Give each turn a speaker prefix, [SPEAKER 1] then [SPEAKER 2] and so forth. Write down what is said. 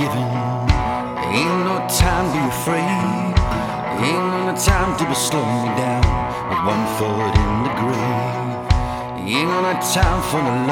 [SPEAKER 1] forgiven. Ain't no time to be afraid. Ain't no time to be slowing me down with one foot in the grave. Ain't no time for the love